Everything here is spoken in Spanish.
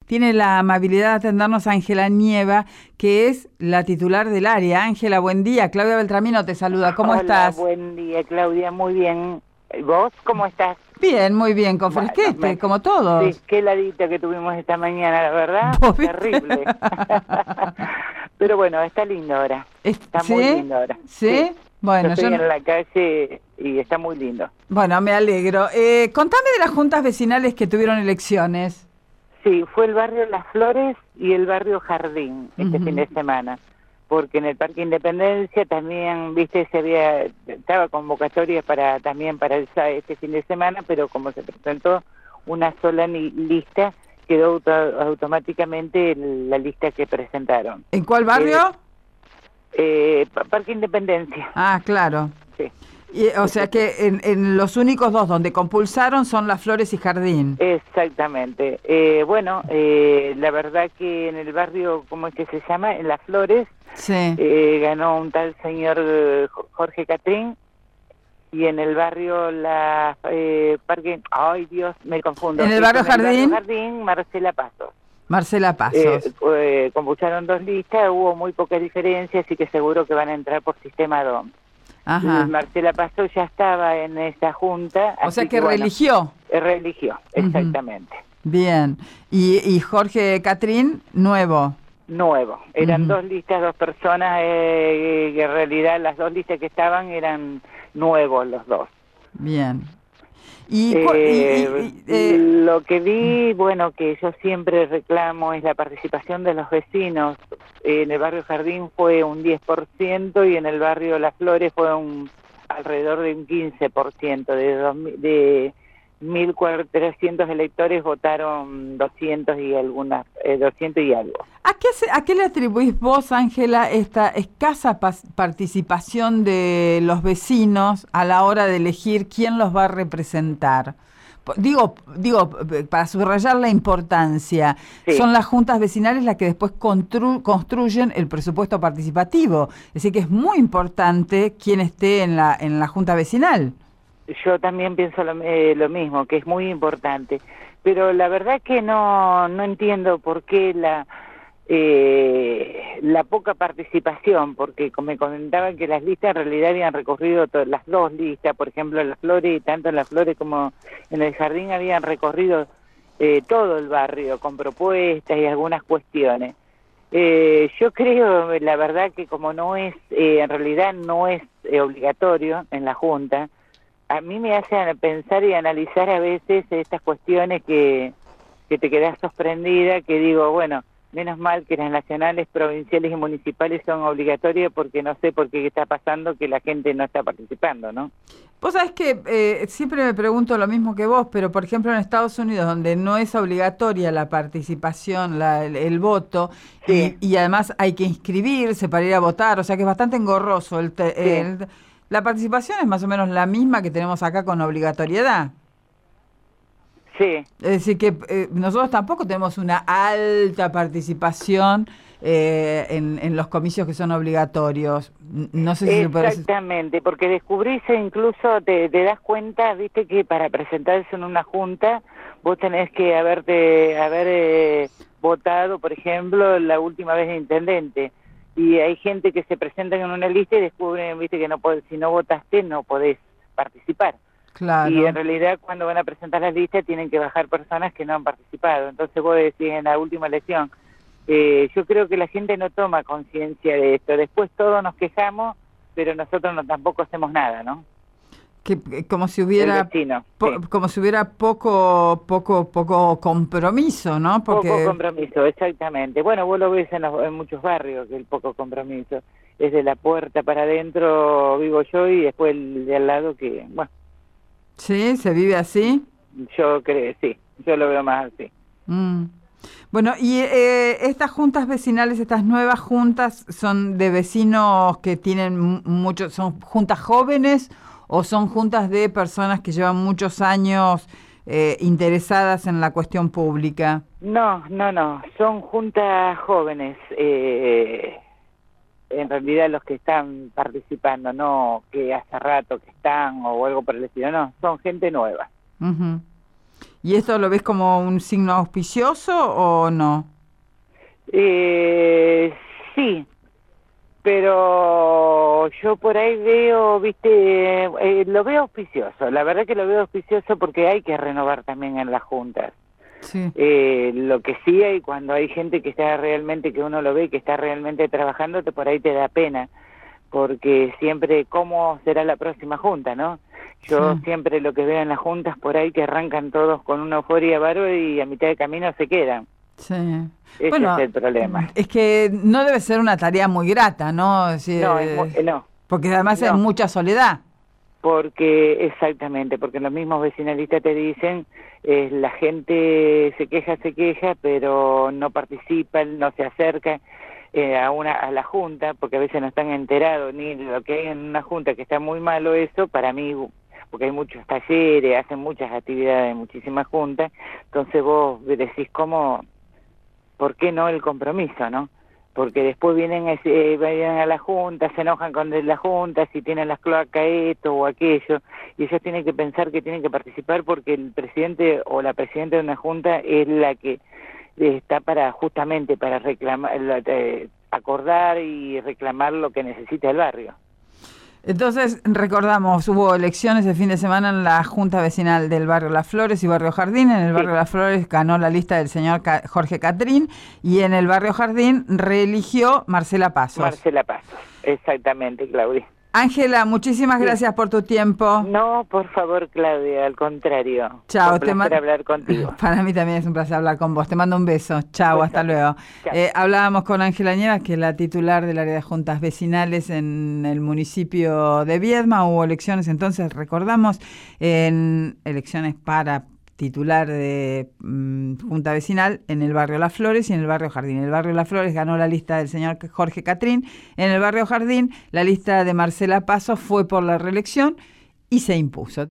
tiene la amabilidad de atendernos Ángela Nieva, que es la titular del área. Ángela, buen día. Claudia Beltramino te saluda. ¿Cómo estás? Hola, buen día, Claudia. Muy bien. ¿Vos cómo estás? Bien, muy bien, con Bueno, fresquete, como todos. Sí, qué heladita que tuvimos esta mañana, la verdad. ¿Vos viste? Terrible. Pero bueno, está lindo ahora. Está muy ¿Sí? lindo ahora. ¿Sí? Bueno, yo estoy en la calle y está muy lindo. Bueno, me alegro. Contame de las juntas vecinales que tuvieron elecciones. Sí, fue el barrio Las Flores y el barrio Jardín este fin de semana. Porque en el Parque Independencia también, viste, estaba convocatoria también para este fin de semana, pero como se presentó una sola lista, quedó automáticamente la lista que presentaron. ¿En cuál barrio? Parque Independencia. Ah, claro. Sí. O sea que en los únicos dos donde compulsaron son Las Flores y Jardín. Exactamente. La verdad que en el barrio, ¿cómo es que se llama? En Las Flores, Sí. ganó un tal señor Jorge Catrín, y en el barrio Parque, ay Dios, me confundo. ¿En el barrio Jardín? Marcela Pasos. Marcela Pasos. Compulsaron dos listas, hubo muy poca diferencia, así que seguro que van a entrar por sistema DOM. Ajá. Marcela Pasos ya estaba en esa junta. O sea que religió. Religió, exactamente. Bien. ¿Y Jorge Catrín, nuevo? Nuevo. Eran dos listas, dos personas, que en realidad las dos listas que estaban eran nuevos los dos. Bien. Lo que vi, bueno, que yo siempre reclamo es la participación de los vecinos. En el barrio Jardín fue un 10% y en el barrio Las Flores fue alrededor de un 15%. De 1.400 electores votaron 200 y algo. ¿A qué le atribuís vos, Ángela, esta escasa participación de los vecinos a la hora de elegir quién los va a representar? Digo, para subrayar la importancia, sí. Son las juntas vecinales las que después construyen el presupuesto participativo. Es decir, que es muy importante quién esté en la junta vecinal. Yo también pienso lo mismo, que es muy importante. Pero la verdad que no entiendo por qué la poca participación, porque como me comentaban que las listas en realidad habían recorrido las dos listas, por ejemplo en Las Flores, y tanto en Las Flores como en el Jardín habían recorrido todo el barrio con propuestas y algunas cuestiones. Yo creo, la verdad, que como en realidad no es obligatorio en la Junta, a mí me hace pensar y analizar a veces estas cuestiones que te quedas sorprendida, que digo, bueno, menos mal que las nacionales, provinciales y municipales son obligatorias, porque no sé por qué está pasando que la gente no está participando, ¿no? Vos sabés que siempre me pregunto lo mismo que vos, pero por ejemplo en Estados Unidos, donde no es obligatoria la participación, el voto, sí. y además hay que inscribirse para ir a votar, o sea que es bastante engorroso. La participación es más o menos la misma que tenemos acá con obligatoriedad. Sí. Es decir, que nosotros tampoco tenemos una alta participación en los comicios que son obligatorios. No sé si exactamente, porque descubrís incluso, te das cuenta, viste, que para presentarse en una junta vos tenés que haber votado, por ejemplo, la última vez de intendente. Y hay gente que se presenta en una lista y descubren, viste, que si no votaste no podés participar. Claro. Y en realidad cuando van a presentar las listas tienen que bajar personas que no han participado. Entonces vos decís en la última elección, yo creo que la gente no toma conciencia de esto. Después todos nos quejamos, pero nosotros tampoco hacemos nada, ¿no? Que como si hubiera como si hubiera poco compromiso, ¿no? Poco compromiso, exactamente. Bueno, vos lo ves en muchos barrios, que el poco compromiso es de la puerta para adentro, vivo yo, y después el de al lado que, bueno. ¿Sí? ¿Se vive así? Yo creo, sí, yo lo veo más así. Bueno, y estas juntas vecinales, estas nuevas juntas, ¿son de vecinos que tienen son juntas jóvenes o son juntas de personas que llevan muchos años interesadas en la cuestión pública? No, son juntas jóvenes, en realidad los que están participando, no que hace rato que están o algo por el estilo, no, son gente nueva. ¿Y esto lo ves como un signo auspicioso o no? Sí, pero yo por ahí veo, viste, lo veo auspicioso, la verdad que lo veo auspicioso porque hay que renovar también en las juntas. Sí. Lo que sí hay cuando hay gente que está realmente, que uno lo ve, que está realmente trabajando, por ahí te da pena, porque siempre, ¿cómo será la próxima junta, no? Yo Sí. siempre lo que veo en las juntas por ahí que arrancan todos con una euforia bárbara y a mitad de camino se quedan. Sí. Ese es Bueno, el problema. es que no debe ser una tarea muy grata, ¿no? Es decir, No, no, porque además hay no. mucha soledad. Porque, exactamente, porque los mismos vecinalistas te dicen, la gente se queja, pero no participa, no se acerca a la junta, porque a veces no están enterados ni de lo que hay en una junta, que está muy malo eso, para mí, porque hay muchos talleres, hacen muchas actividades, muchísimas juntas, entonces vos decís, ¿por qué no el compromiso, no? Porque después vienen a la Junta, se enojan con la Junta, si tienen las cloacas esto o aquello, y ellos tienen que pensar que tienen que participar porque el presidente o la presidenta de una Junta es la que está justamente para reclamar, acordar y reclamar lo que necesita el barrio. Entonces, recordamos, hubo elecciones el fin de semana en la Junta Vecinal del barrio Las Flores y barrio Jardín. En el barrio Las Flores ganó la lista del señor Jorge Catrín y en el barrio Jardín reeligió Marcela Pasos. Marcela Pasos, exactamente, Claudia. Ángela, muchísimas gracias por tu tiempo. No, por favor, Claudia, al contrario. Chao, un placer hablar contigo. Para mí también es un placer hablar con vos. Te mando un beso. Chao, hasta luego. Hablábamos con Ángela Nievas, que es la titular del área de juntas vecinales en el municipio de Viedma. Hubo elecciones, entonces recordamos, en elecciones para titular de Junta Vecinal en el barrio Las Flores y en el barrio Jardín. En el barrio Las Flores ganó la lista del señor Jorge Catrín. En el barrio Jardín, la lista de Marcela Pasos fue por la reelección y se impuso.